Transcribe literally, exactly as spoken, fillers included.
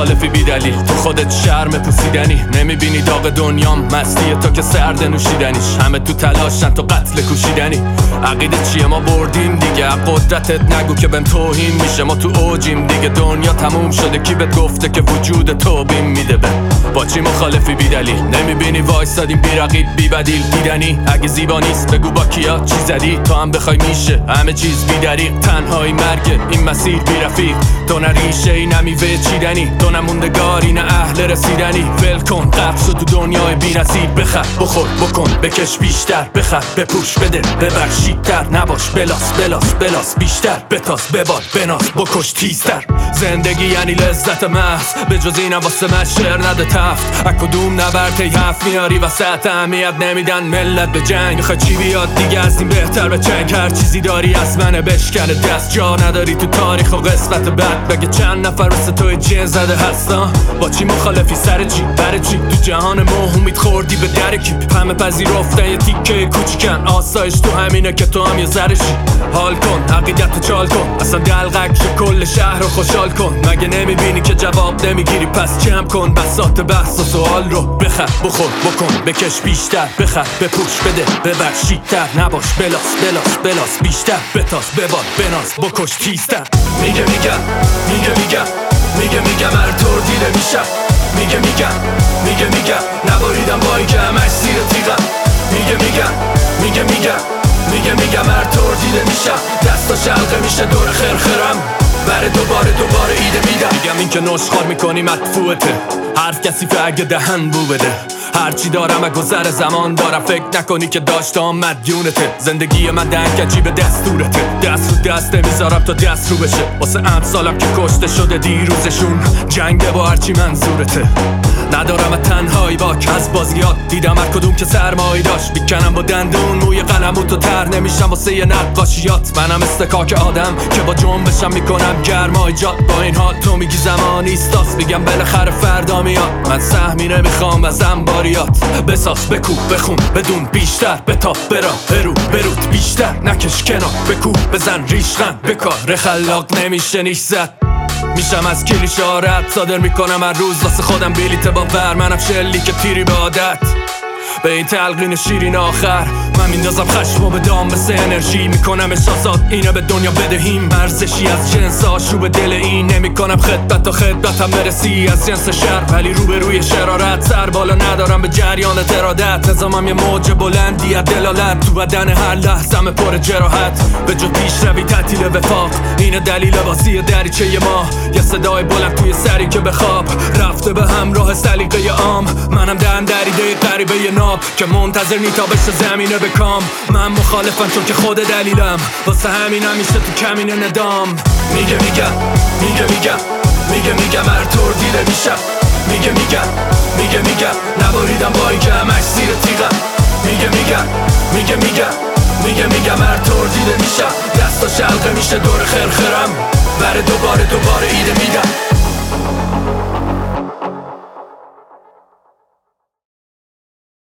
مخالفی بی دلیل، تو خودت شرم پوسیدنی. نمیبینی داغ دنیام مستیه تو که سرد نوشیدنیش، همه تو تلاشن تو قتل کوشیدنی. عقیده چیه ما بردیم دیگه، قدرتت نگو که بهم توهین میشه. ما تو اوجیم دیگه، دنیا تموم شده، کی بهت گفته که وجود تو بیم میده به با چی مخالفی بی دلیل؟ نمیبینی وایسادیم بی رقیب بی بدیل دیدنی. اگه زیبا نیست بگو با کیا چی زدی، تو هم بخوای میشه همه چیز بی دریق. تنهایی مرگ این مسیر بی رفیق، تو نه ریشه ای نه میوه چیدنی، تو نه موندگاری نه اهل رسیدنی. ول کن غرق شو تو دنیای بی نظیر، بخر بخور بکن بکش بیشتر، بخر بپوش بده ببخشیدتر، نباش بلاس بلاس بلاس بیشتر، بتاس بباد بناس بکش تیزتر. زندگی یعنی لذت محض، به جز این واسه من شعر نده تفت. از کدوم نبرد حرف میاری وسط، اهمیت نمیدن ملت به جنگ. میخوای چی بیاد دیگه از این بهتر به چنگ، هر چیزی داری از منه بشکنه دست. جا نداری تو تاریخ و قسمت بعد، بگه چند نفر واسه توی جن زده هستن. با چی مخالفی سر چی برای چی؟ تو جهان ما امید خوردی به در کی؟ همه پذیرفتن یه تیکه کوچیکن، آسایش تو همینه که تو هم یه ذره‌شی. حال کن عقیدتو چال کن، اصلا دلقک شو کل شهر رو خوشحال کن. مگه نمیبینی که جواب نمیگیری؟ پس جمع کن بساط بحث و سوال رو، بخر بخور بکن بکش بیشتر، بخر بپوش بده ببخشیدتر، نباش بلاس بلاس بلاس بیشتر، بتاس بباد بناس بکش تیزتر. میگه میگم میگه میگم میگه میگم هر طور دیده میشم، میگه میگم میگه میگم نباریدم با این که همش زیر تیغم. میگه میگم میگه میگم میگه میگم هر طور دیده میشم، دستا شلقه میشه دور خرخرم، بره دوباره دوباره ایده میدم. میگم این که نشخار میکنی مدفوعته، حرف کثیفه اگه دهن بو بده. هرچی دارم از گذر زمان دارم، فکر نکنی که داشتم مدیونته. زندگی من دنکجی به دستورته، دست رو دست نمیذارم تا دست رو بشه. واسه امثالم که کشته شده دیروزشون، جنگ با هرچی منظورته. ندارم از تنهایی باک، از بازیات دیدم هر کدوم که سرمایی داشت. بیکنم با دندون موی قلمو تو تر نمیشم واسه یه نقاشیات. منم استکاک آدم که با جنبشم میکنم گرمای جات. با این حال تو میگی زمانی استاس، میگم بالاخره فردا میاد. من سهمی نمیخوام از انباریات، بساس بکو بخون بدون بیشتر، بتاف برا برو بروت بیشتر، نکش کنار بکو بزن ریشخن، بکار خلاق نمیشه نیش زد. میشم از کلیشه ها رد صادر میکنم هر روز واسه خودم بلیت با ور. منم شلی که تیری به عادت به این تلقین شیرین آخر. من میندازم خشمو به دام مثل انرژی، میکنم احساسات اینو به دنیا بدهیم. ارزشی از جنس آشوب دل این، نمیکنم خدمت تا خدمتم برسی. از جنس شر ولی رو به روی شرارت، سر بالا ندارم به جریان ترادت. نظامم یه موج بلندی از دلالت، تو بدن هر لحظم پر جراحت. به جو پیش روی تعطیل وفاق، اینه دلیل بازی دریچه ما. یه صدای بلند توی سری که به خواب رفته به همراه سلیقه عام. منم دهن دریده غریبه ناب که منتظر نیتا بشه زمینه به کام. من مخالفم چون که خود دلیلم، واسه همین همیشه تو کمین ندام. میگه میگم میگه میگم میگه میگم هر طور دیده میشم، میگه میگم میگه میگم نباریدم با این که همش زیر تیغم. میگه میگم میگه میگم میگه میگم هر طور دیده میشم، دستا شلقه میشه دور خرخرم، بره دوباره دوباره ایده میدم.